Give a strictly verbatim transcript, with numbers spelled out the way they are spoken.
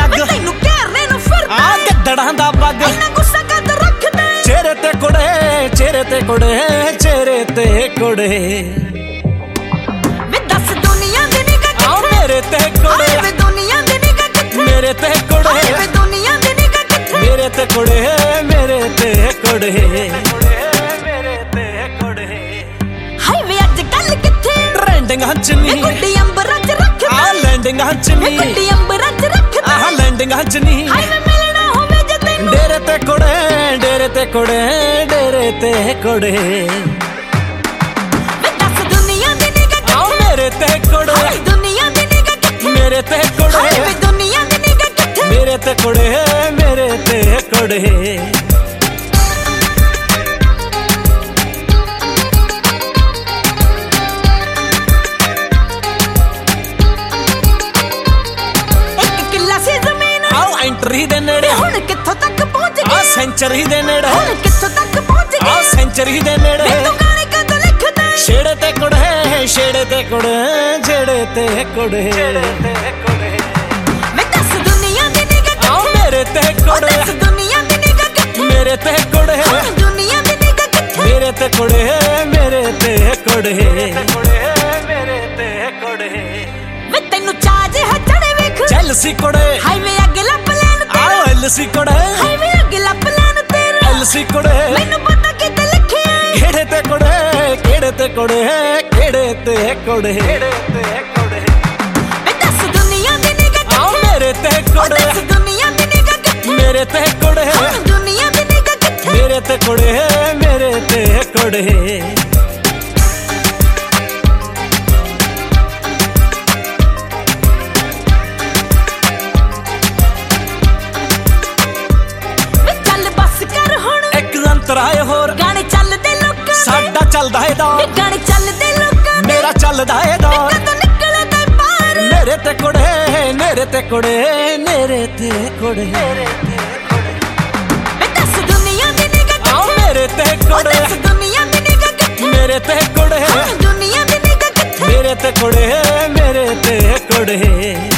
ਜੱਗ ਤੈਨੂੰ ਘੇਰਨੇ ਨੂੰ ਫਿਰਦਾ ਆ ਗੱਦੜਾਂ ਦਾ ਪੱਗ ਇੰਨਾ ਗੁੱਸਾ ਕਦ ਰੱਖਦਾ ਚਿਹਰੇ ਤੇ ਕੁੜੇ ਚਿਹਰੇ ਤੇ ਕੁੜੇ ਚਿਹਰੇ ਤੇ ਕੁੜੇ ਵੇ ਦੱਸ ਦੁਨੀਆ ਦੀ ਨਿਗਾਹ ਕਿੱਥੇ ਮੇਰੇ ਤੇ ਕੁੜੇ ਵੇ ਦੁਨੀਆ ਦੀ ਨਿਗਾਹ ਕਿੱਥੇ ਮੇਰੇ ਤੇ ਕੁੜੇ ਵੇ ਦੁਨੀਆ ਦੀ ਨਿਗਾਹ ਕਿੱਥੇ ਮੇਰੇ ਤੇ ਕੁੜੇ ਮੇਰੇ ਤੇ ਕੁੜੇ ਮੇਰੇ ਤੇ ਕੁੜੇ ਹਾਏ ਵੇ ਅੱਜ ਕੱਲ ਕਿੱਥੇ ਟ੍ਰੈਂਡਿੰਗਾਂ ਚ ਨਹੀਂ ਗੁੱਡੀ ਅੰਬਰਾਂ ਚ ਰੱਖਦਾ ਆ ਲੈਂਡਿੰਗਾਂ ਚ ਨਹੀਂ ਗੁੱਡੀ ਅੰਬਰਾਂ ਚ ਰੱਖਦਾ ਆ ਲੈਂਡਿੰਗਾਂ ਚ ਨਹੀਂ ਹਾਏ ਵੇ ਮਿਲਣਾ ਹੋਵੇ ਜੇ ਤੈਨੂੰ ਡੇਰੇ ਤੇ ਕੁੜੇ ਡੇਰੇ ਤੇ ਕੁੜੇ ਡੇਰੇ ਤੇ ਕੁੜੇ ਵੇ ਦੱਸ ਦੁਨੀਆ ਦੀ ਨਿਗਾਹ ਕਿੱਥੇ ਮੇਰੇ ਤੇ ਕੁੜੇ ਦੁਨੀਆ ਦੀ ਨਿਗਾਹ ਕਿੱਥੇ ਮੇਰੇ ਤੇ ਕੁੜੇ ਵੇ ਦੁਨੀਆ ਦੀ ਨਿਗਾਹ ਕਿੱਥੇ ਮੇਰੇ ਤੇ ਕੁੜੇ ਮੇਰੇ ਤੇ ਕੁੜੇ ਐਂਟਰੀ ਦੇ ਨੇੜੇ ਹੁਣ ਕਿੱਥੋਂ ਤੱਕ ਪਹੁੰਚ ਗਿਆ ਆ ਸੈਂਚਰੀ ਦੇ ਨੇੜੇ ਹੁਣ ਕਿੱਥੋਂ ਤੱਕ ਪਹੁੰਚ ਗਿਆ ਆ ਸੈਂਚਰੀ ਦੇ ਨੇੜੇ ਤੂੰ ਗਾਣੇ ਕਦ ਲਿਖਦਾ ਛੇੜੇ ਤੇ ਕੁੜੇ ਛੇੜੇ ਤੇ ਕੁੜੇ ਛੇੜੇ ਤੇ ਕੁੜੇ ਛੇੜੇ ਤੇ ਕੁੜੇ ਮੈਂ ਦੱਸ ਦੁਨੀਆ ਦੀ ਨਿਗਾਹ ਕਿੱਥੇ ਮੇਰੇ ਤੇ ਕੁੜੇ ਦੱਸ ਦੁਨੀਆ ਦੀ ਨਿਗਾਹ ਕਿੱਥੇ ਮੇਰੇ ਤੇ ਕੁੜੇ ਦੁਨੀਆ ਦੀ ਨਿਗਾਹ ਕਿੱਥੇ ਮੇਰੇ ਤੇ ਕੁੜੇ ਮੇਰੇ ਤੇ ਕੁੜੇ ਮੇਰੇ ਤੇ ਕੁੜੇ ਵੇ ਤੈਨੂੰ ਚਾਜ ਹੈ ਚੜੇ ਵੇਖ ਜੈਲਸੀ ਕੁੜੇ ਹਾਈ ਵੇ ਅੱਗੇ ਲੱਭ ਐਲਸੀ ਕੁੜੇ ਹਾਏ ਵੇ ਅੱਗੇ ਲੱਭ ਲੈਣ ਤੇਰਾ ਐਲਸੀ ਕੁੜੇ ਮੈਨੂੰ ਪਤਾ ਕਿਤੇ ਲਿਖਿਆ ਕਿਹੜੇ ਤੇ ਕੁੜੇ ਕਿਹੜੇ ਤੇ ਕੁੜੇ ਕਿਹੜੇ ਤੇ ਕੁੜੇ ਕਿਹੜੇ ਤੇ ਕੁੜੇ ਵੇ ਦੱਸ ਦੁਨੀਆ ਦੀ ਨਿਗਾਹ ਕਿੱਥੇ ਮੇਰੇ ਤੇ ਕੁੜੇ ਦੱਸ ਦੁਨੀਆ ਦੀ ਨਿਗਾਹ ਕਿੱਥੇ ਮੇਰੇ ਤੇ ਕੁੜੇ ਦੁਨੀਆ ਦੀ ਨਿਗਾਹ ਕਿੱਥੇ ਮੇਰੇ ਤੇ ਕੁੜੇ ਮੇਰੇ ਤੇ ਕੁੜੇ ਤਰਾਏ ਹੋਰ ਗਾਣੇ ਚੱਲਦੇ ਲੋਕਾਂ ਸਾਡਾ ਚੱਲਦਾ ਏ ਦੌਰ ਗਾਣੇ ਚੱਲਦੇ ਲੋਕਾਂ ਮੇਰਾ ਚੱਲਦਾ ਏ ਦੌਰ ਕਦੋਂ ਨਿਕਲਦਾ ਬਾਹਰ ਮੇਰੇ ਤੇ ਕੁੜੇ ਮੇਰੇ ਤੇ ਕੁੜੇ ਮੇਰੇ ਤੇ ਕੁੜੇ ਮੇਰੇ ਤੇ ਕੁੜੇ ਵੇ ਦੱਸ ਦੁਨੀਆ ਦੀ ਨਿਗਾਹ ਕਿੱਥੇ ਮੇਰੇ ਤੇ ਕੁੜੇ ਦੱਸ ਦੁਨੀਆ ਦੀ ਨਿਗਾਹ ਕਿੱਥੇ ਮੇਰੇ ਤੇ ਕੁੜੇ ਦੁਨੀਆ ਦੀ ਨਿਗਾਹ ਕਿੱਥੇ ਮੇਰੇ ਤੇ ਕੁੜੇ ਮੇਰੇ ਤੇ ਕੁੜੇ